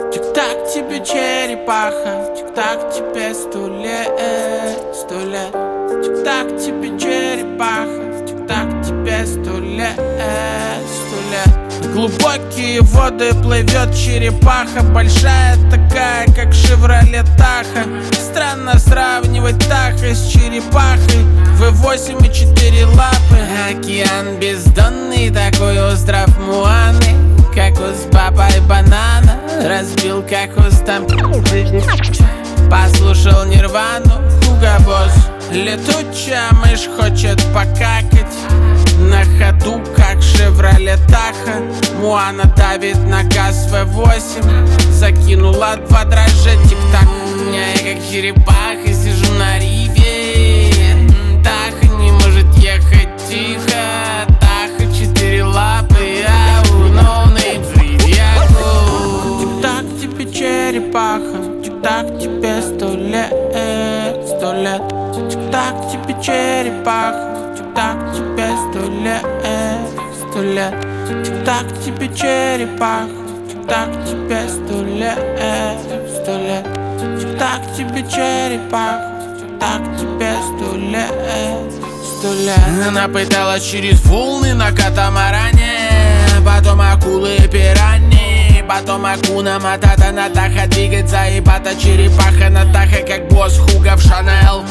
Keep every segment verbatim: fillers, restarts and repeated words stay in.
Тик-так тебе черепаха, тик-так тебе сто лет, сто лет. Тик-так тебе черепаха, тик-так тебе сто лет, сто лет. В глубокие воды плывет черепаха, большая такая, как Шевроле Таха. Странно сравнивать Таха с черепахой, вэ восемь и четыре лапы. Океан бездонный, такой остров Муаны, как у с папой банана, разбил как у там. Послушал Нирвану, Хуга Босс. Летучая мышь хочет покакать на ходу, как Шевроле Таха. Муана давит на газ вэ восемь, закинула два дрожжа. Тик-так, у меня я как черепаха, сижу на риве. Таха не может ехать тихо, Таха четыре лапы, ау, ноунейм фридьяку. Тик-так тебе черепаха, тик-так тебе сто лет, сто лет. Тик-так тебе черепаха, тик-так тебе сто лет, сто лет. Тик-так тебе черепаха, тик-так тебе сто лет, сто лет. Тик-так тебе черепаха, тик-так тебе сто лет, сто лет. Она пыталась через волны на катамаране, потом акулы и пираньи, потом акуна матата Натаха двигает заебата черепаха Натаха, как босс Хуга в Шанель.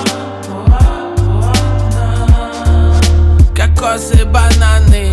Кокосы, бананы,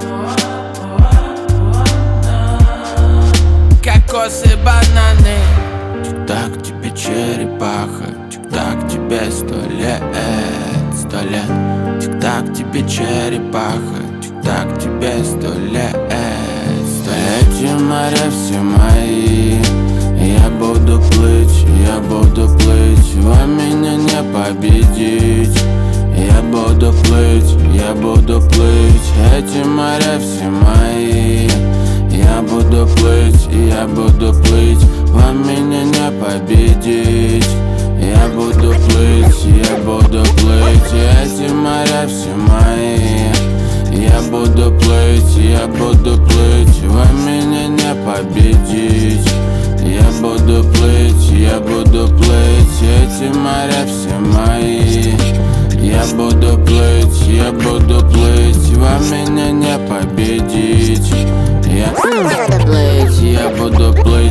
кокосы, бананы. Тик-так тебе черепаха, тик-так тебе сто лет, сто лет. Тик-так тебе черепаха, тик-так тебе сто лет, сто лет. Эти моря все мои, я буду плыть, я буду плыть, вам меня не победить. Я буду плыть, я буду плыть, эти моря все мои. Я буду плыть, я буду плыть, вам меня не победить. Я буду плыть, я буду плыть, эти моря все мои. Я буду плыть, я буду плыть, вам меня не победить. Я буду плыть, я буду плыть, эти моря все мои. Я буду плыть, я буду плыть, вам меня не победить. Я буду плыть, я буду плыть.